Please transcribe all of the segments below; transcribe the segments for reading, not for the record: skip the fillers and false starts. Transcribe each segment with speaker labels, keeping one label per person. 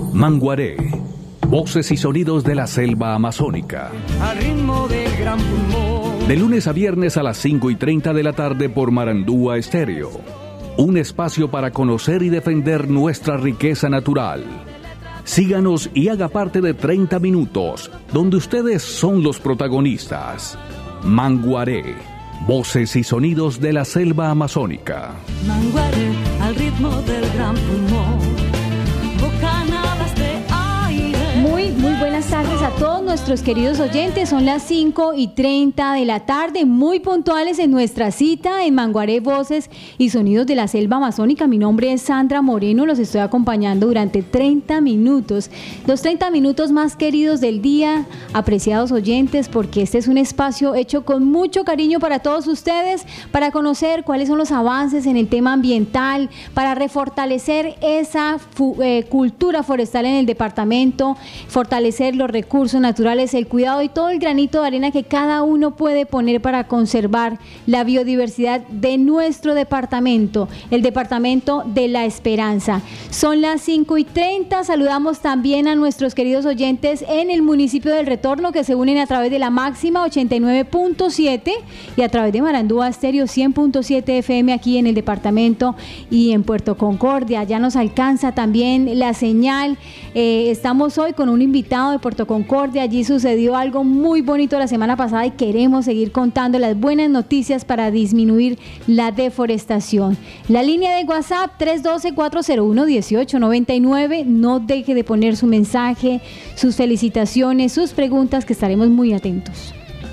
Speaker 1: Manguaré, voces y sonidos de la selva amazónica.
Speaker 2: Al ritmo del gran pulmón.
Speaker 1: De lunes a viernes a las 5:30 de la tarde por Marandúa Estéreo. Un espacio para conocer y defender nuestra riqueza natural. Síganos y haga parte de 30 minutos, donde ustedes son los protagonistas. Manguaré, voces y sonidos de la selva amazónica.
Speaker 2: Manguaré, al ritmo del gran pulmón. Bocanadas de aire.
Speaker 3: Muy buenas tardes a todos nuestros queridos oyentes. Son las 5:30 de la tarde, muy puntuales en nuestra cita en Manguaré, voces y sonidos de la selva amazónica. Mi nombre es Sandra Moreno, los estoy acompañando durante 30 minutos. Los 30 minutos más queridos del día, apreciados oyentes, porque este es un espacio hecho con mucho cariño para todos ustedes, para conocer cuáles son los avances en el tema ambiental, para refortalecer esa cultura forestal en el departamento, fortalecer los recursos naturales, el cuidado y todo el granito de arena que cada uno puede poner para conservar la biodiversidad de nuestro departamento, el departamento de La Esperanza. Son las 5:30, saludamos también a nuestros queridos oyentes en el municipio del Retorno que se unen a través de la máxima 89.7 y a través de Marandúa Estéreo 100.7 FM aquí en el departamento y en Puerto Concordia. Ya nos alcanza también la señal. Estamos hoy con un invitado de Puerto Concordia. Allí sucedió algo muy bonito la semana pasada y queremos seguir contando las buenas noticias para disminuir la deforestación. La línea de WhatsApp 312-401-1899. No deje de poner su mensaje, sus felicitaciones, sus preguntas, que estaremos muy atentos.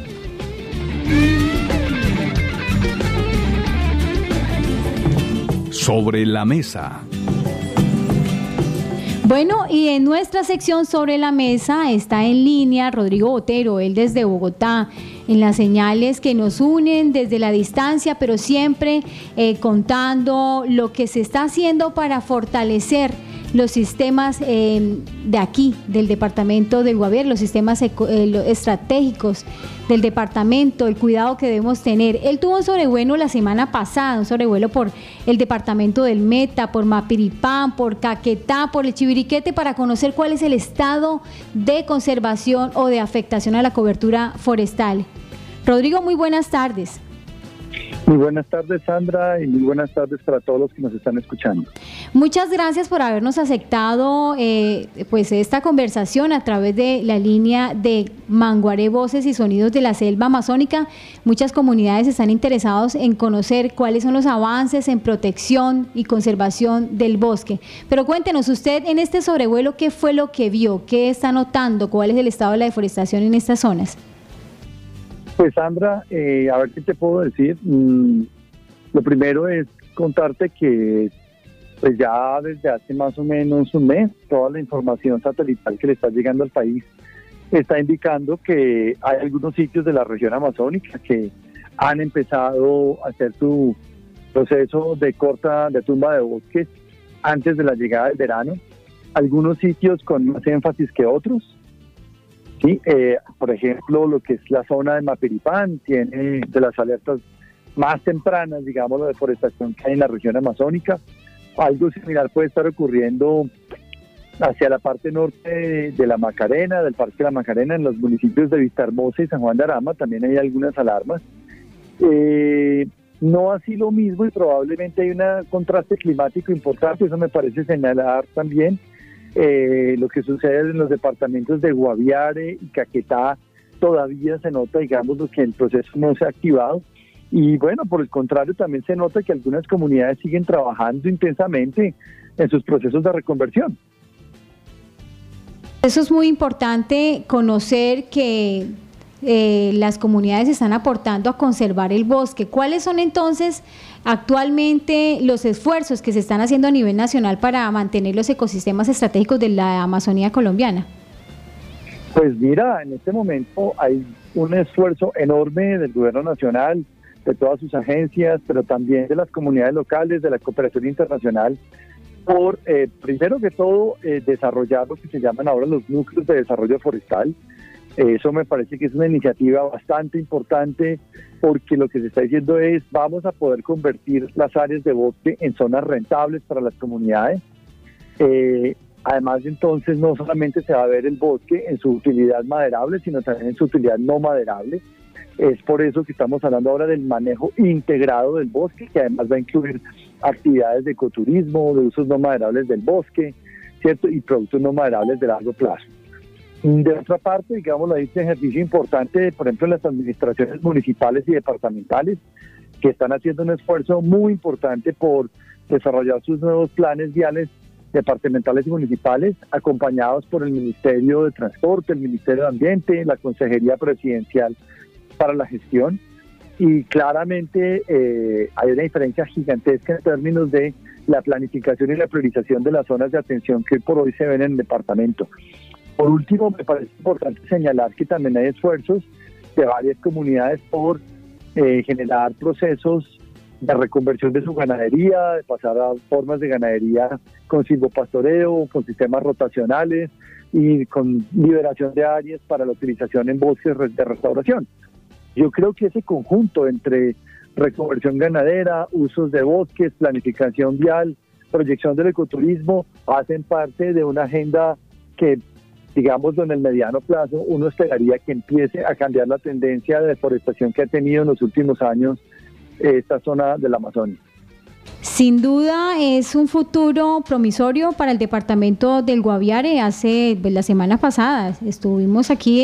Speaker 1: Sobre la mesa.
Speaker 3: Bueno, y en nuestra sección Sobre la Mesa está en línea Rodrigo Botero, él desde Bogotá, en las señales que nos unen desde la distancia, pero siempre contando lo que se está haciendo para fortalecer los sistemas de aquí, del departamento del Guaviare, los sistemas estratégicos del departamento, el cuidado que debemos tener. Él tuvo un sobrevuelo la semana pasada, un sobrevuelo por el departamento del Meta, por Mapiripán, por Caquetá, por el Chiviriquete, para conocer cuál es el estado de conservación o de afectación a la cobertura forestal. Rodrigo, muy buenas tardes.
Speaker 4: Muy buenas tardes, Sandra, y muy buenas tardes para todos los que nos están escuchando.
Speaker 3: Muchas gracias por habernos aceptado pues esta conversación a través de la línea de Manguaré, voces y sonidos de la selva amazónica. Muchas comunidades están interesados en conocer cuáles son los avances en protección y conservación del bosque. Pero cuéntenos usted en este sobrevuelo, ¿qué fue lo que vio? ¿Qué está notando? ¿Cuál es el estado de la deforestación en estas zonas?
Speaker 4: Pues Sandra, a ver qué te puedo decir. Lo primero es contarte que pues ya desde hace más o menos un mes, toda la información satelital que le está llegando al país está indicando que hay algunos sitios de la región amazónica que han empezado a hacer su proceso de tumba de bosques antes de la llegada del verano. Algunos sitios con más énfasis que otros. Sí, por ejemplo, lo que es la zona de Mapiripán tiene de las alertas más tempranas, digamos, la deforestación que hay en la región amazónica. Algo similar puede estar ocurriendo hacia la parte norte de la Macarena, del Parque de la Macarena, en los municipios de Vistahermosa y San Juan de Arama, también hay algunas alarmas. No así lo mismo y probablemente hay un contraste climático importante, eso me parece señalar también. Lo que sucede en los departamentos de Guaviare y Caquetá todavía se nota, digamos, que el proceso no se ha activado. Y bueno, por el contrario, también se nota que algunas comunidades siguen trabajando intensamente en sus procesos de reconversión.
Speaker 3: Eso es muy importante, conocer que las comunidades están aportando a conservar el bosque. ¿Cuáles son entonces actualmente los esfuerzos que se están haciendo a nivel nacional para mantener los ecosistemas estratégicos de la Amazonía colombiana?
Speaker 4: Pues mira, en este momento hay un esfuerzo enorme del gobierno nacional, de todas sus agencias, pero también de las comunidades locales, de la cooperación internacional, por, primero que todo, desarrollar lo que se llaman ahora los núcleos de desarrollo forestal. Eso me parece que es una iniciativa bastante importante porque lo que se está diciendo es vamos a poder convertir las áreas de bosque en zonas rentables para las comunidades. Además, entonces, no solamente se va a ver el bosque en su utilidad maderable, sino también en su utilidad no maderable. Es por eso que estamos hablando ahora del manejo integrado del bosque, que además va a incluir actividades de ecoturismo, de usos no maderables del bosque, ¿cierto? Y productos no maderables de largo plazo. De otra parte, digamos, hay un ejercicio importante, por ejemplo, en las administraciones municipales y departamentales, que están haciendo un esfuerzo muy importante por desarrollar sus nuevos planes viales departamentales y municipales, acompañados por el Ministerio de Transporte, el Ministerio de Ambiente, la Consejería Presidencial para la Gestión, y claramente hay una diferencia gigantesca en términos de la planificación y la priorización de las zonas de atención que hoy por hoy se ven en el departamento. Por último, me parece importante señalar que también hay esfuerzos de varias comunidades por generar procesos de reconversión de su ganadería, de pasar a formas de ganadería con silvopastoreo, con sistemas rotacionales y con liberación de áreas para la utilización en bosques de restauración. Yo creo que ese conjunto entre reconversión ganadera, usos de bosques, planificación vial, proyección del ecoturismo, hacen parte de una agenda que, digamos, en el mediano plazo uno esperaría que empiece a cambiar la tendencia de deforestación que ha tenido en los últimos años esta zona del Amazonas.
Speaker 3: Sin duda es un futuro promisorio para el departamento del Guaviare. La semana pasada estuvimos aquí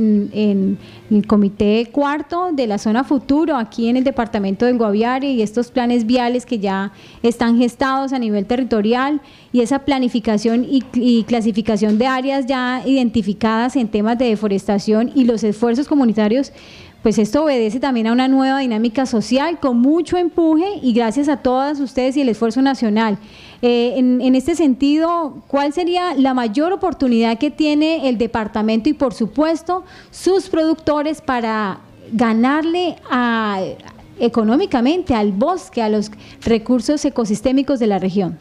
Speaker 3: en el comité cuarto de la zona futuro, aquí en el departamento del Guaviare, y estos planes viales que ya están gestados a nivel territorial, y esa planificación y clasificación de áreas ya identificadas en temas de deforestación y los esfuerzos comunitarios. Pues esto obedece también a una nueva dinámica social con mucho empuje, y gracias a todas ustedes y el esfuerzo nacional. En este sentido, ¿cuál sería la mayor oportunidad que tiene el departamento y, por supuesto, sus productores para ganarle económicamente al bosque, a los recursos ecosistémicos de la región?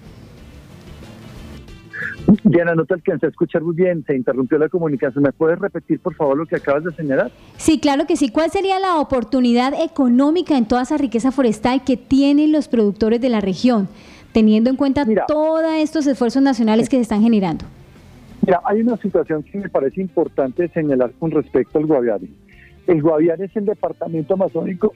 Speaker 4: Diana, no te alcancé a escuchar muy bien, se interrumpió la comunicación. ¿Me puedes repetir, por favor, lo que acabas de señalar?
Speaker 3: Sí, claro que sí. ¿Cuál sería la oportunidad económica en toda esa riqueza forestal que tienen los productores de la región, teniendo en cuenta todos estos esfuerzos nacionales que se están generando?
Speaker 4: Mira, hay una situación que me parece importante señalar con respecto al Guaviare. El Guaviare es el departamento amazónico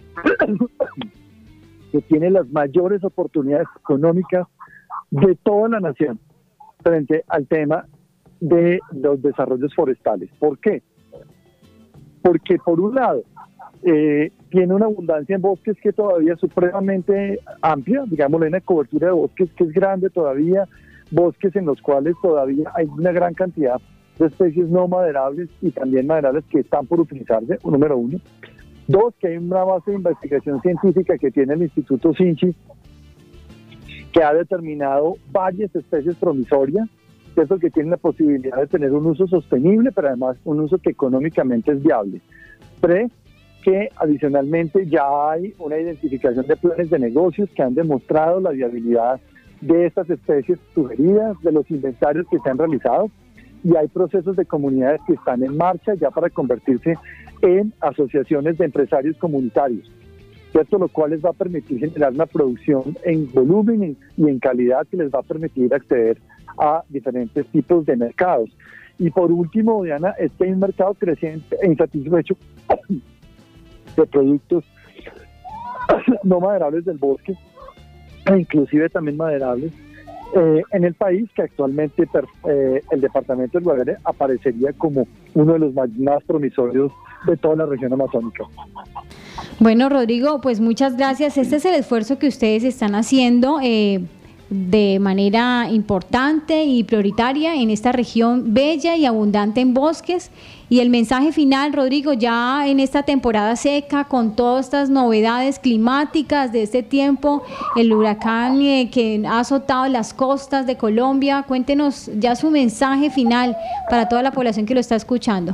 Speaker 4: que tiene las mayores oportunidades económicas de toda la nación frente al tema de los desarrollos forestales. ¿Por qué? Porque por un lado tiene una abundancia en bosques que todavía es supremamente amplia, digamos, una cobertura de bosques que es grande todavía, bosques en los cuales todavía hay una gran cantidad de especies no maderables y también maderables que están por utilizarse, número uno. Dos, que hay una base de investigación científica que tiene el Instituto Sinchi, que ha determinado varias especies promisorias, ¿cierto?, que tienen la posibilidad de tener un uso sostenible, pero además un uso que económicamente es viable. Tres, que adicionalmente ya hay una identificación de planes de negocios que han demostrado la viabilidad de estas especies sugeridas, de los inventarios que se han realizado, y hay procesos de comunidades que están en marcha ya para convertirse en asociaciones de empresarios comunitarios, ¿cierto?, lo cual les va a permitir generar una producción en volumen y en calidad que les va a permitir acceder a diferentes tipos de mercados. Y por último, Diana, es que hay un mercado creciente e insatisfecho de productos no maderables del bosque, e inclusive también maderables, en el país, que actualmente el departamento del Guaviare aparecería como uno de los más promisorios de toda la región amazónica.
Speaker 3: Bueno, Rodrigo, pues muchas gracias. Este es el esfuerzo que ustedes están haciendo de manera importante y prioritaria en esta región bella y abundante en bosques. Y el mensaje final, Rodrigo, ya en esta temporada seca, con todas estas novedades climáticas de este tiempo, el huracán que ha azotado las costas de Colombia, cuéntenos ya su mensaje final para toda la población que lo está escuchando.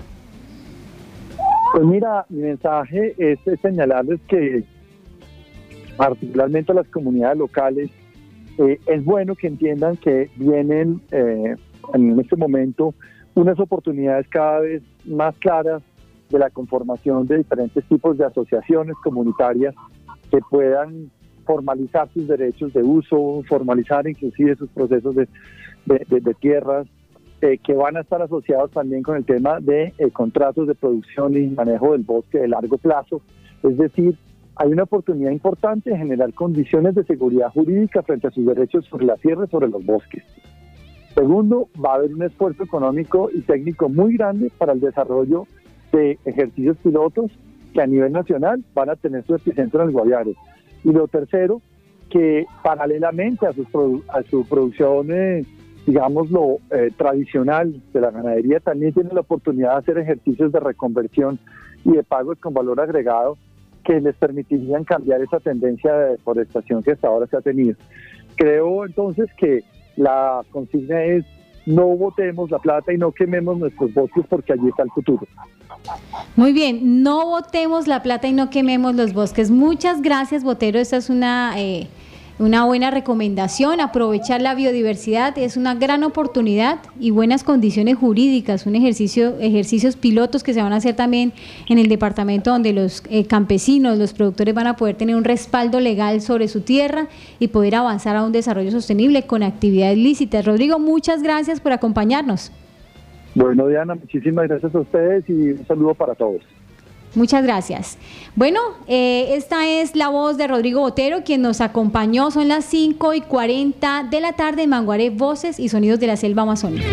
Speaker 4: Pues mira, mi mensaje es señalarles que particularmente a las comunidades locales es bueno que entiendan que vienen en este momento unas oportunidades cada vez más claras de la conformación de diferentes tipos de asociaciones comunitarias que puedan formalizar sus derechos de uso, formalizar inclusive sus procesos de tierras, que van a estar asociados también con el tema de contratos de producción y manejo del bosque de largo plazo. Es decir, hay una oportunidad importante de generar condiciones de seguridad jurídica frente a sus derechos sobre la tierra y sobre los bosques. Segundo, va a haber un esfuerzo económico y técnico muy grande para el desarrollo de ejercicios pilotos que a nivel nacional van a tener su epicentro en el Guaviare. Y lo tercero, que paralelamente a su producción, digámoslo, tradicional de la ganadería, también tiene la oportunidad de hacer ejercicios de reconversión y de pagos con valor agregado que les permitirían cambiar esa tendencia de deforestación que hasta ahora se ha tenido. Creo entonces que la consigna es: no botemos la plata y no quememos nuestros bosques, porque allí está el futuro.
Speaker 3: Muy bien, no botemos la plata y no quememos los bosques. Muchas gracias, Botero. Esta es una buena recomendación. Aprovechar la biodiversidad es una gran oportunidad y buenas condiciones jurídicas, ejercicios pilotos que se van a hacer también en el departamento, donde los campesinos, los productores van a poder tener un respaldo legal sobre su tierra y poder avanzar a un desarrollo sostenible con actividades lícitas. Rodrigo, muchas gracias por acompañarnos.
Speaker 4: Bueno, Diana, muchísimas gracias a ustedes y un saludo para todos.
Speaker 3: Muchas gracias. Bueno, esta es la voz de Rodrigo Botero, quien nos acompañó. Son las 5:40 de la tarde en Manguaré, Voces y Sonidos de la Selva Amazónica.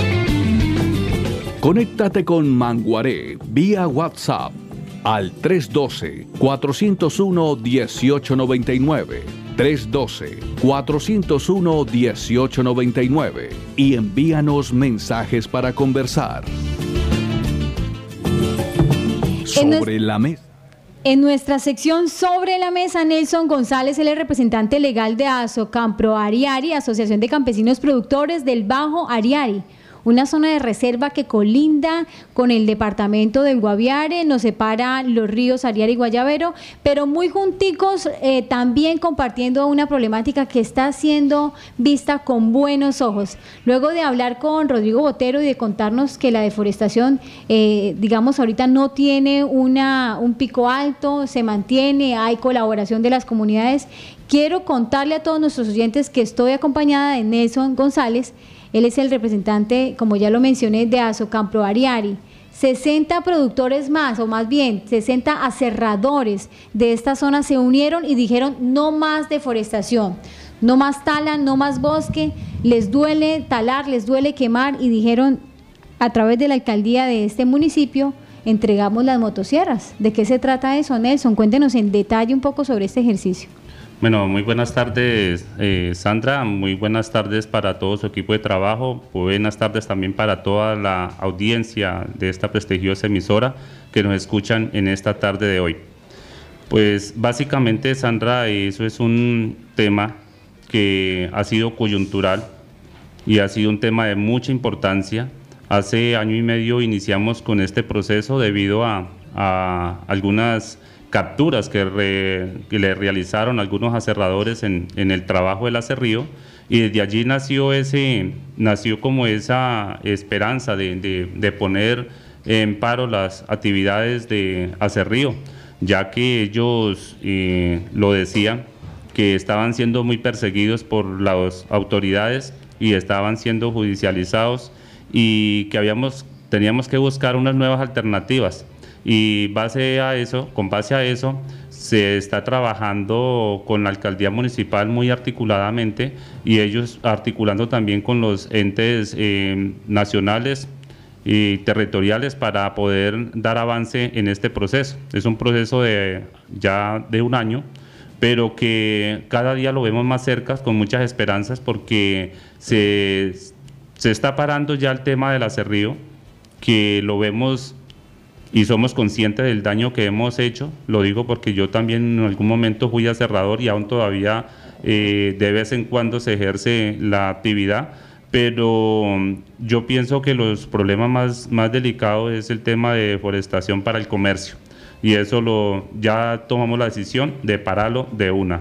Speaker 1: Conéctate con Manguaré vía WhatsApp al 312-401-1899. 312-401-1899 y envíanos mensajes para conversar. Sobre la mesa.
Speaker 3: En nuestra sección Sobre la Mesa, Nelson González, él es representante legal de Asocampro Ariari, Asociación de Campesinos Productores del Bajo Ariari, una zona de reserva que colinda con el departamento del Guaviare, nos separa los ríos Ariari y Guayavero, pero muy junticos, también compartiendo una problemática que está siendo vista con buenos ojos. Luego de hablar con Rodrigo Botero y de contarnos que la deforestación, digamos, ahorita no tiene un pico alto, se mantiene, hay colaboración de las comunidades, quiero contarle a todos nuestros oyentes que estoy acompañada de Nelson González. Él es el representante, como ya lo mencioné, de Asocampro Ariari. 60 productores más, o más bien 60 aserradores de esta zona se unieron y dijeron: no más deforestación, no más tala, no más bosque, les duele talar, les duele quemar, y dijeron, a través de la alcaldía de este municipio, entregamos las motosierras. ¿De qué se trata eso, Nelson? Cuéntenos en detalle un poco sobre este ejercicio.
Speaker 5: Bueno, muy buenas tardes, Sandra, muy buenas tardes para todo su equipo de trabajo, buenas tardes también para toda la audiencia de esta prestigiosa emisora que nos escuchan en esta tarde de hoy. Pues básicamente, Sandra, eso es un tema que ha sido coyuntural y ha sido un tema de mucha importancia. Hace año y medio iniciamos con este proceso debido a algunas capturas que le realizaron algunos aserradores en el trabajo del aserrío, y desde allí nació como esa esperanza de poner en paro las actividades de aserrío, ya que ellos lo decían, que estaban siendo muy perseguidos por las autoridades y estaban siendo judicializados, y que teníamos que buscar unas nuevas alternativas. Y con base a eso, se está trabajando con la alcaldía municipal muy articuladamente, y ellos articulando también con los entes nacionales y territoriales para poder dar avance en este proceso. Es un proceso ya de un año, pero que cada día lo vemos más cerca, con muchas esperanzas, porque se está parando ya el tema del aserrío, que lo vemos y somos conscientes del daño que hemos hecho. Lo digo porque yo también en algún momento fui aserrador y aún todavía de vez en cuando se ejerce la actividad, pero yo pienso que los problemas más delicados es el tema de deforestación para el comercio, y eso ya tomamos la decisión de pararlo de una.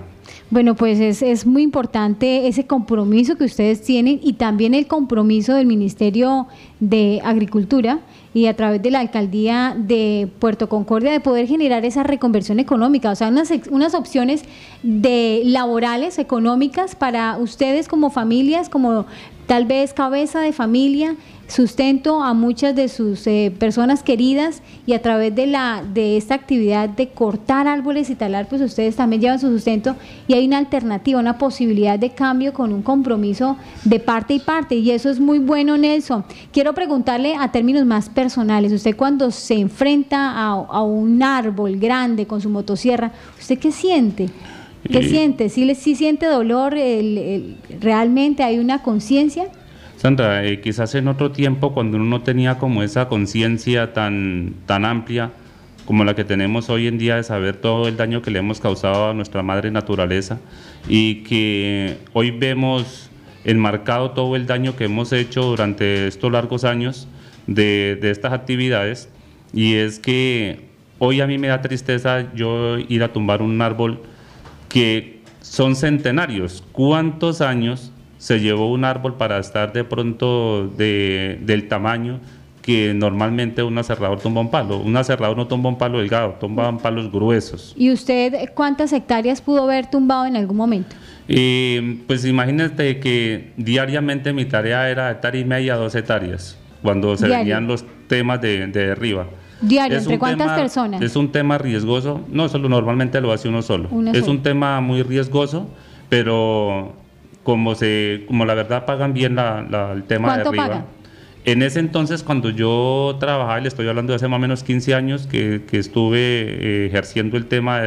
Speaker 3: Bueno, pues es muy importante ese compromiso que ustedes tienen y también el compromiso del Ministerio de Agricultura y a través de la Alcaldía de Puerto Concordia de poder generar esa reconversión económica, o sea, unas opciones de laborales, económicas para ustedes como familias, como tal vez cabeza de familia, sustento a muchas de sus personas queridas, y a través de esta actividad de cortar árboles y talar, pues ustedes también llevan su sustento y hay una alternativa, una posibilidad de cambio con un compromiso de parte y parte, y eso es muy bueno, Nelson. Quiero preguntarle a términos más personales, usted cuando se enfrenta a un árbol grande con su motosierra, ¿usted qué siente? ¿Qué siente? ¿Sí siente dolor? ¿Realmente hay una conciencia?
Speaker 5: Sandra, quizás en otro tiempo, cuando uno no tenía como esa conciencia tan amplia como la que tenemos hoy en día de saber todo el daño que le hemos causado a nuestra madre naturaleza, y que hoy vemos enmarcado todo el daño que hemos hecho durante estos largos años de estas actividades, y es que hoy a mí me da tristeza yo ir a tumbar un árbol que son centenarios. ¿Cuántos años se llevó un árbol para estar de pronto del tamaño que normalmente un aserrador tumba un palo? Un aserrador no tumba un palo delgado, tumban palos gruesos.
Speaker 3: ¿Y usted cuántas hectáreas pudo haber tumbado en algún momento?
Speaker 5: Pues imagínate que diariamente mi tarea era 1,5 hectáreas, 2 hectáreas, cuando se venían los temas de arriba.
Speaker 3: Diario, ¿entre cuántas personas?
Speaker 5: Es un tema riesgoso, no solo, normalmente lo hace uno solo. Es un tema muy riesgoso, pero como la verdad pagan bien el tema de arriba. ¿Cuánto pagan? En ese entonces, cuando yo trabajaba, y le estoy hablando de hace más o menos 15 años que estuve ejerciendo el tema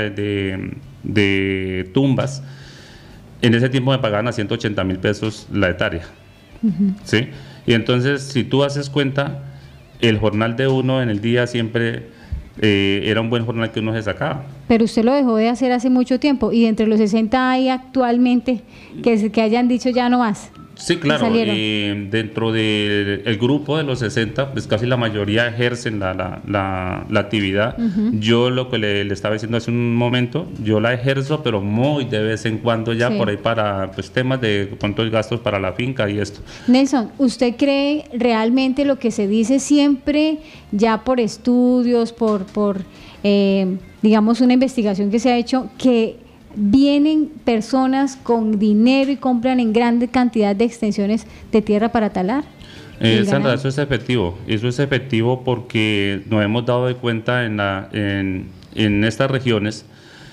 Speaker 5: de tumbas, en ese tiempo me pagaban a 180,000 pesos la hectárea. ¿Sí? Y entonces, si tú haces cuenta, el jornal de uno en el día siempre era un buen jornal que uno se sacaba.
Speaker 3: Pero usted lo dejó de hacer hace mucho tiempo, y de entre los 60 hay actualmente que hayan dicho ya no más.
Speaker 5: Sí, claro, dentro del grupo de los 60, pues casi la mayoría ejercen la actividad. Yo lo que le estaba diciendo hace un momento, yo la ejerzo, pero muy de vez en cuando ya, por ahí para pues temas de cuántos gastos para la finca y esto.
Speaker 3: Nelson, ¿usted cree realmente lo que se dice siempre, ya por estudios, por digamos una investigación que se ha hecho, que vienen personas con dinero y compran en grande cantidad de extensiones de tierra para talar?
Speaker 5: Sandra, eso es efectivo porque nos hemos dado de cuenta en estas regiones,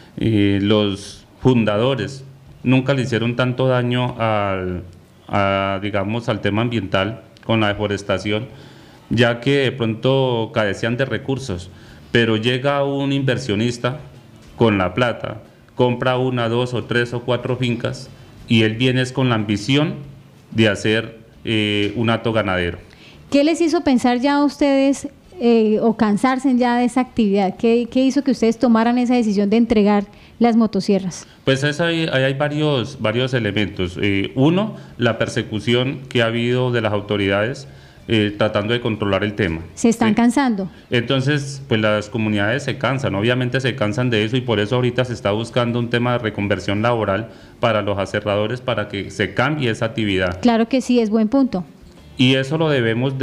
Speaker 5: los fundadores nunca le hicieron tanto daño digamos, al tema ambiental con la deforestación, ya que de pronto carecían de recursos, pero llega un inversionista con la plata, compra 1, 2 o 3 o 4 fincas y él viene con la ambición de hacer un hato ganadero. ¿Qué les hizo pensar ya a ustedes o cansarse ya de esa actividad? ¿Qué hizo que ustedes tomaran esa decisión de entregar las motosierras? Pues hay varios elementos. Uno, la persecución que ha habido de las autoridades tratando de controlar el tema. ¿Se están cansando? Entonces, pues las comunidades se cansan, obviamente se cansan de eso, y por eso ahorita se está buscando un tema de reconversión laboral para los aserradores, para que se cambie esa actividad. Claro que sí, es buen punto. Y eso lo debemos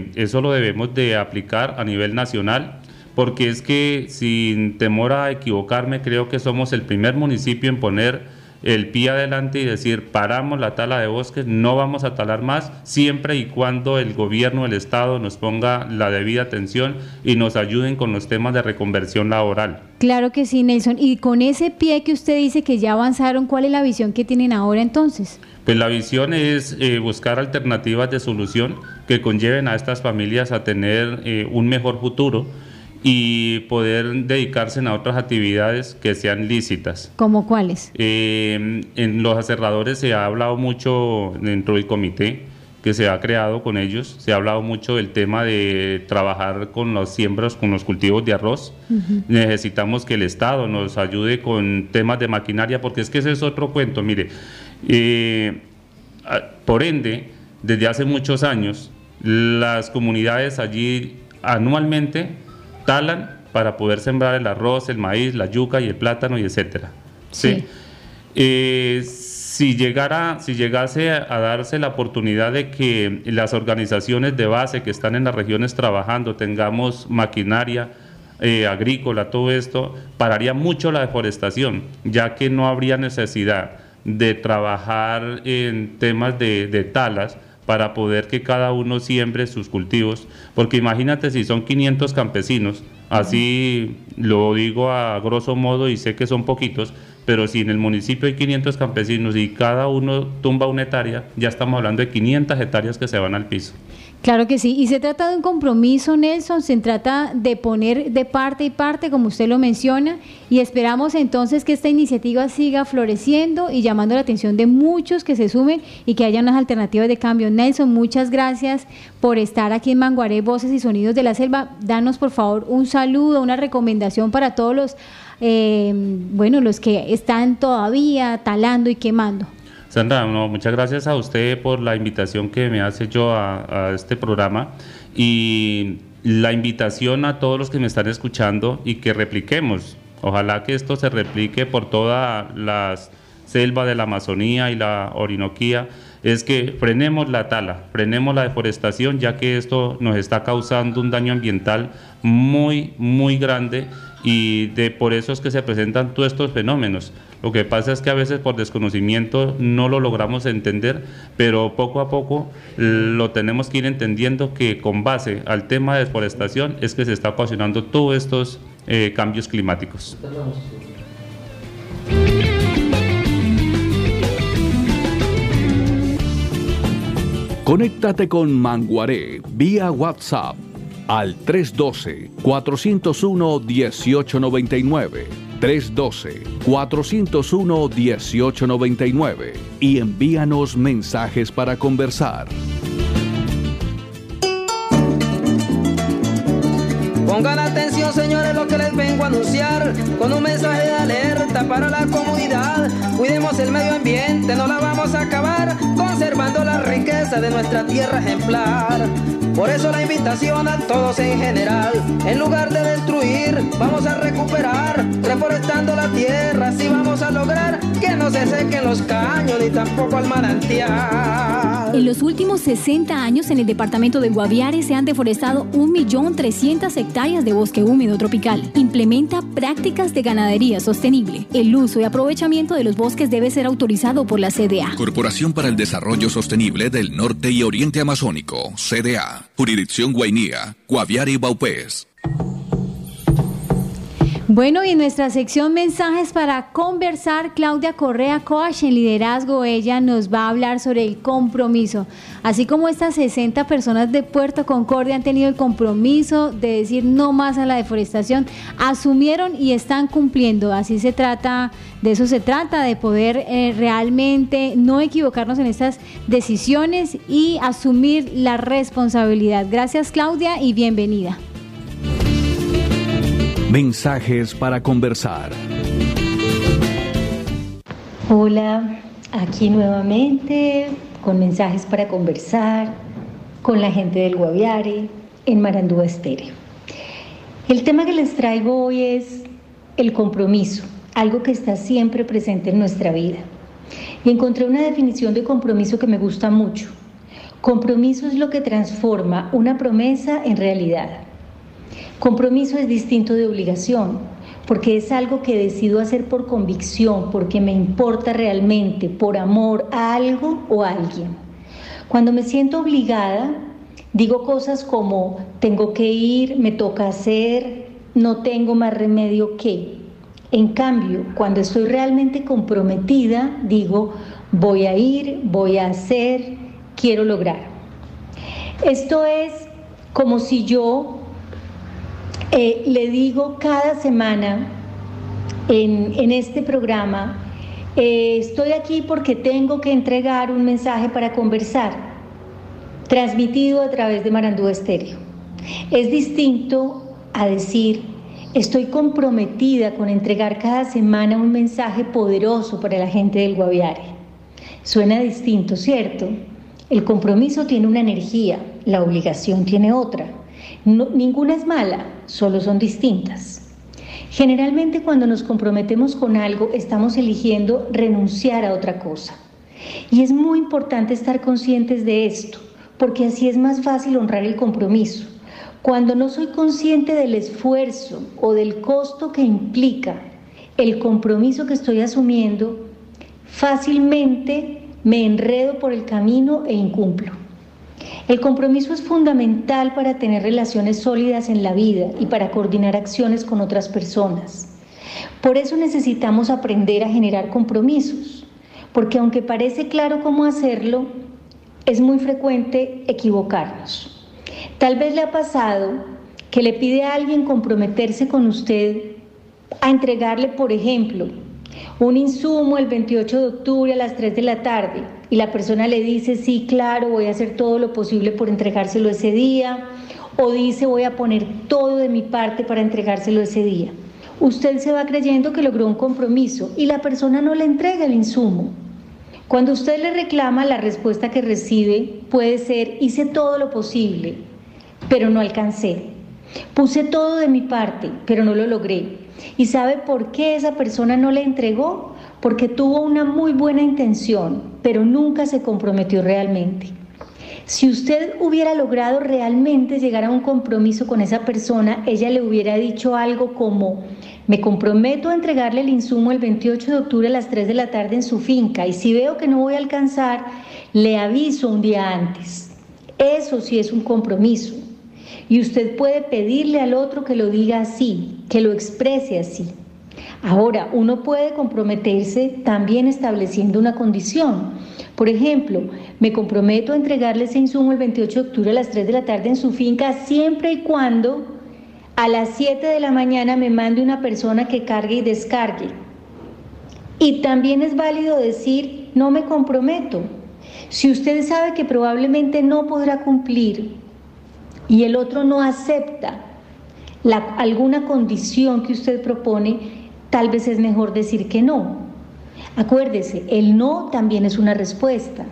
Speaker 5: de aplicar a nivel nacional, porque es que, sin temor a equivocarme, creo que somos el primer municipio en poner el pie adelante y decir, paramos la tala de bosques, no vamos a talar más, siempre y cuando el gobierno, el Estado nos ponga la debida atención y nos ayuden con los temas de reconversión laboral. Claro que sí, Nelson. Y con ese pie que usted dice que ya avanzaron, ¿cuál es la visión que tienen ahora entonces? Pues la visión es buscar alternativas de solución que conlleven a estas familias a tener un mejor futuro y poder dedicarse a otras actividades que sean lícitas. ¿Cómo cuáles? En los aserradores se ha hablado mucho dentro del comité que se ha creado con ellos, se ha hablado mucho del tema de trabajar con los siembras, con los cultivos de arroz. Necesitamos que el Estado nos ayude con temas de maquinaria, porque es que ese es otro cuento. Mire, por ende, desde hace muchos años, las comunidades allí anualmente talan para poder sembrar el arroz, el maíz, la yuca y el plátano y etcétera. Sí. Si llegase a darse la oportunidad de que las organizaciones de base que están en las regiones trabajando, tengamos maquinaria agrícola, todo esto, pararía mucho la deforestación, ya que no habría necesidad de trabajar en temas de talas para poder que cada uno siembre sus cultivos, porque imagínate si son 500 campesinos, así lo digo a grosso modo y sé que son poquitos, pero si en el municipio hay 500 campesinos y cada uno tumba una hectárea, ya estamos hablando de 500 hectáreas que se van al piso.
Speaker 3: Claro que sí, y se trata de un compromiso, Nelson, se trata de poner de parte y parte, como usted lo menciona, y esperamos entonces que esta iniciativa siga floreciendo y llamando la atención de muchos que se sumen y que haya unas alternativas de cambio. Nelson, muchas gracias por estar aquí en Manguaré, Voces y Sonidos de la Selva. Danos, por favor, un saludo, una recomendación para todos los, los que están todavía talando y quemando.
Speaker 5: Sandra, muchas gracias a usted por la invitación que me hace yo a este programa y la invitación a todos los que me están escuchando y que repliquemos. Ojalá que esto se replique por toda la selva de la Amazonía y la Orinoquía, es que frenemos la tala, frenemos la deforestación, ya que esto nos está causando un daño ambiental muy, muy grande y por eso es que se presentan todos estos fenómenos. Lo que pasa es que a veces por desconocimiento no lo logramos entender, pero poco a poco lo tenemos que ir entendiendo que con base al tema de deforestación es que se está ocasionando todos estos cambios climáticos.
Speaker 1: Conéctate con Manguaré vía WhatsApp al 312-401-1899, 312-401-1899 y envíanos mensajes para conversar.
Speaker 6: Pongan atención, señores, lo que les vengo a anunciar, con un mensaje de alerta para la comunidad. Cuidemos el medio ambiente, no la vamos a acabar, conservando la riqueza de nuestra tierra ejemplar. Por eso la invitación a todos en general, en lugar de destruir, vamos a recuperar, reforestando la tierra, así vamos a lograr que no se sequen los caños ni tampoco el manantial.
Speaker 7: En los últimos 60 años en el departamento del Guaviare se han deforestado 1.300.000 hectáreas de bosque húmedo tropical. Implementa prácticas de ganadería sostenible. El uso y aprovechamiento de los bosques debe ser autorizado por la CDA.
Speaker 8: Corporación para el Desarrollo Sostenible del Norte y Oriente Amazónico, CDA. Jurisdicción Guainía, Guaviare y Baupés.
Speaker 3: Bueno, y en nuestra sección Mensajes para Conversar, Claudia Correa, coach en liderazgo, ella nos va a hablar sobre el compromiso. Así como estas 60 personas de Puerto Concordia han tenido el compromiso de decir no más a la deforestación, asumieron y están cumpliendo. Así se trata, de eso se trata, de poder realmente no equivocarnos en estas decisiones y asumir la responsabilidad. Gracias, Claudia, y bienvenida.
Speaker 1: Mensajes para conversar.
Speaker 9: Hola, aquí nuevamente con mensajes para conversar con la gente del Guaviare en Marandúa Estéreo. El tema que les traigo hoy es el compromiso, algo que está siempre presente en nuestra vida. Y encontré una definición de compromiso que me gusta mucho. Compromiso es lo que transforma una promesa en realidad. Compromiso es distinto de obligación, porque es algo que decido hacer por convicción, porque me importa realmente, por amor a algo o a alguien. Cuando me siento obligada, digo cosas como tengo que ir, me toca hacer, no tengo más remedio que. En cambio, cuando estoy realmente comprometida, digo voy a ir, voy a hacer, quiero lograr. Esto es como si yo le digo cada semana en este programa, estoy aquí porque tengo que entregar un mensaje para conversar, transmitido a través de Marandúa Estéreo. Es distinto a decir, estoy comprometida con entregar cada semana un mensaje poderoso para la gente del Guaviare. Suena distinto, ¿cierto? El compromiso tiene una energía, la obligación tiene otra. No, ninguna es mala, solo son distintas. Generalmente cuando nos comprometemos con algo estamos eligiendo renunciar a otra cosa. Y es muy importante estar conscientes de esto, porque así es más fácil honrar el compromiso. Cuando no soy consciente del esfuerzo o del costo que implica el compromiso que estoy asumiendo, fácilmente me enredo por el camino e incumplo. El compromiso es fundamental para tener relaciones sólidas en la vida y para coordinar acciones con otras personas. Por eso necesitamos aprender a generar compromisos, porque aunque parece claro cómo hacerlo, es muy frecuente equivocarnos. Tal vez le ha pasado que le pide a alguien comprometerse con usted a entregarle, por ejemplo, un insumo el 28 de octubre a las 3 de la tarde y la persona le dice, sí, claro, voy a hacer todo lo posible por entregárselo ese día, o dice, voy a poner todo de mi parte para entregárselo ese día. Usted se va creyendo que logró un compromiso y la persona no le entrega el insumo. Cuando usted le reclama, la respuesta que recibe puede ser, hice todo lo posible, pero no alcancé. Puse todo de mi parte, pero no lo logré. ¿Y sabe por qué esa persona no le entregó? Porque tuvo una muy buena intención, pero nunca se comprometió realmente. Si usted hubiera logrado realmente llegar a un compromiso con esa persona, ella le hubiera dicho algo como, me comprometo a entregarle el insumo el 28 de octubre a las 3 de la tarde en su finca, y si veo que no voy a alcanzar, le aviso un día antes. Eso sí es un compromiso. Y usted puede pedirle al otro que lo diga así, que lo exprese así. Ahora, uno puede comprometerse también estableciendo una condición. Por ejemplo, me comprometo a entregarle ese insumo el 28 de octubre a las 3 de la tarde en su finca, siempre y cuando a las 7 de la mañana me mande una persona que cargue y descargue. Y también es válido decir, no me comprometo. Si usted sabe que probablemente no podrá cumplir y el otro no acepta alguna condición que usted propone, tal vez es mejor decir que no. Acuérdese, el no también es una respuesta.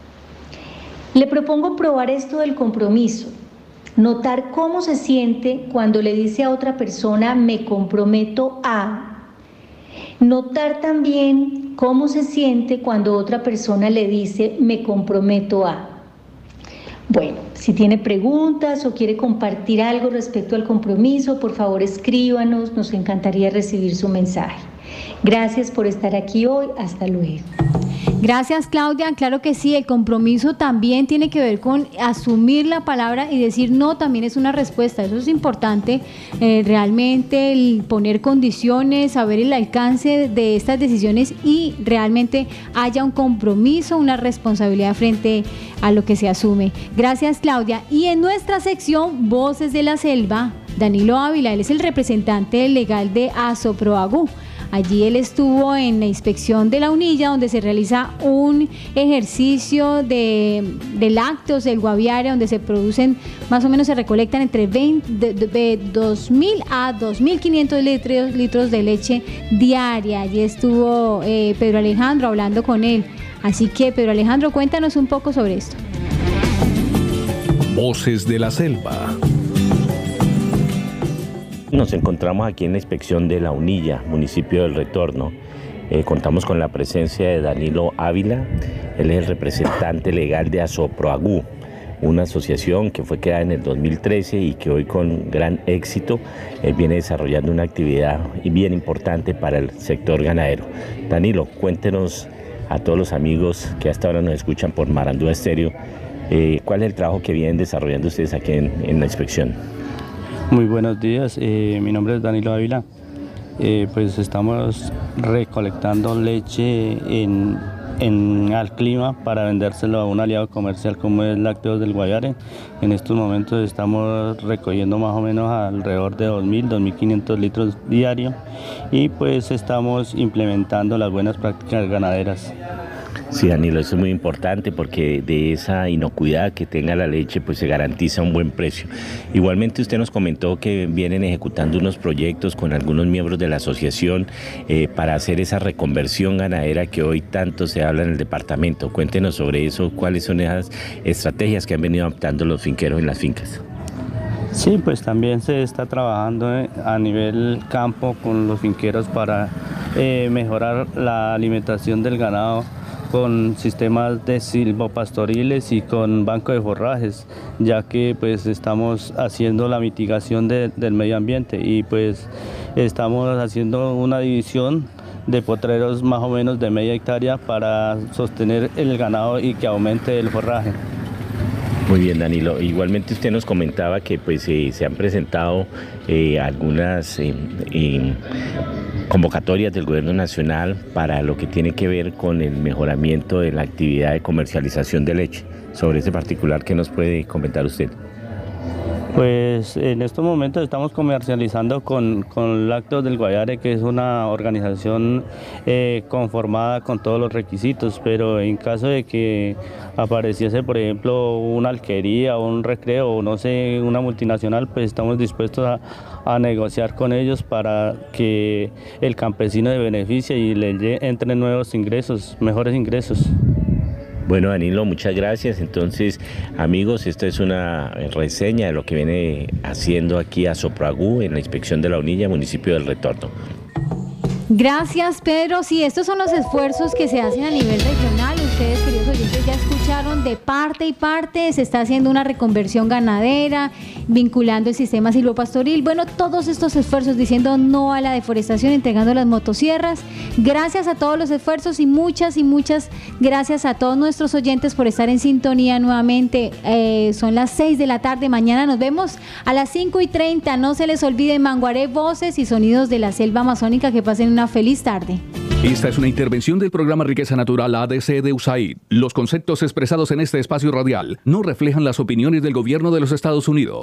Speaker 9: Le propongo probar esto del compromiso, notar cómo se siente cuando le dice a otra persona, me comprometo a. Notar también cómo se siente cuando otra persona le dice, me comprometo a. Bueno, si tiene preguntas o quiere compartir algo respecto al compromiso, por favor escríbanos, nos encantaría recibir su mensaje. Gracias por estar aquí hoy, hasta luego.
Speaker 3: Gracias, Claudia. Claro que sí, el compromiso también tiene que ver con asumir la palabra y decir no, también es una respuesta. Eso es importante, realmente el poner condiciones, saber el alcance de estas decisiones y realmente haya un compromiso, una responsabilidad frente a lo que se asume. Gracias, Claudia. Y en nuestra sección Voces de la Selva, Danilo Ávila, él es el representante legal de Asoproagú. Allí él estuvo en la inspección de la Unilla, donde se realiza un ejercicio de lácteos del Guaviare, donde se producen, más o menos se recolectan entre 2.000 a 2.500 litros de leche diaria. Allí estuvo Pedro Alejandro hablando con él. Así que, Pedro Alejandro, cuéntanos un poco sobre esto.
Speaker 1: Voces de la Selva.
Speaker 10: Nos encontramos aquí en la inspección de La Unilla, municipio del Retorno. Contamos con la presencia de Danilo Ávila, él es el representante legal de Asoproagú, una asociación que fue creada en el 2013 y que hoy con gran éxito viene desarrollando una actividad bien importante para el sector ganadero. Danilo, cuéntenos a todos los amigos que hasta ahora nos escuchan por Marandúa Estéreo, ¿cuál es el trabajo que vienen desarrollando ustedes aquí en la inspección?
Speaker 11: Muy buenos días, mi nombre es Danilo Ávila. Pues estamos recolectando leche al clima para vendérselo a un aliado comercial como es Lácteos del Guaviare. En estos momentos estamos recogiendo más o menos alrededor de 2.000, 2.500 litros diarios y pues estamos implementando las buenas prácticas ganaderas.
Speaker 10: Sí, Danilo, eso es muy importante porque de esa inocuidad que tenga la leche pues se garantiza un buen precio. Igualmente usted nos comentó que vienen ejecutando unos proyectos con algunos miembros de la asociación para hacer esa reconversión ganadera que hoy tanto se habla en el departamento. Cuéntenos sobre eso, cuáles son esas estrategias que han venido adoptando los finqueros en las fincas.
Speaker 11: Sí, pues también se está trabajando a nivel campo con los finqueros para mejorar la alimentación del ganado con sistemas de silvopastoriles y con banco de forrajes, ya que pues estamos haciendo la mitigación del medio ambiente y pues estamos haciendo una división de potreros más o menos de media hectárea para sostener el ganado y que aumente el forraje.
Speaker 10: Muy bien, Danilo. Igualmente usted nos comentaba que pues se han presentado algunas convocatorias del Gobierno Nacional para lo que tiene que ver con el mejoramiento de la actividad de comercialización de leche. Sobre ese particular, ¿qué nos puede comentar usted?
Speaker 11: Pues en estos momentos estamos comercializando con Lácteos del Guaviare, que es una organización conformada con todos los requisitos, pero en caso de que apareciese, por ejemplo, una alquería o un recreo o no sé, una multinacional, pues estamos dispuestos a negociar con ellos para que el campesino se beneficie y le entren nuevos ingresos, mejores ingresos.
Speaker 10: Bueno, Danilo, muchas gracias. Entonces, amigos, esta es una reseña de lo que viene haciendo aquí Asoproagú en la inspección de la Unilla, municipio del Retorno.
Speaker 3: Gracias, Pedro. Sí, estos son los esfuerzos que se hacen a nivel regional. Ustedes, queridos oyentes, ya escucharon de parte y parte. Se está haciendo una reconversión ganadera, vinculando el sistema silvopastoril. Bueno, todos estos esfuerzos diciendo no a la deforestación, entregando las motosierras. Gracias a todos los esfuerzos y muchas gracias a todos nuestros oyentes por estar en sintonía nuevamente. Son las 6 de la tarde. Mañana nos vemos a las 5:30. No se les olvide Manguaré, voces y sonidos de la selva amazónica. Que pasen una feliz tarde.
Speaker 1: Esta es una intervención del programa Riqueza Natural ADC de USAID. Los conceptos expresados en este espacio radial no reflejan las opiniones del gobierno de los Estados Unidos.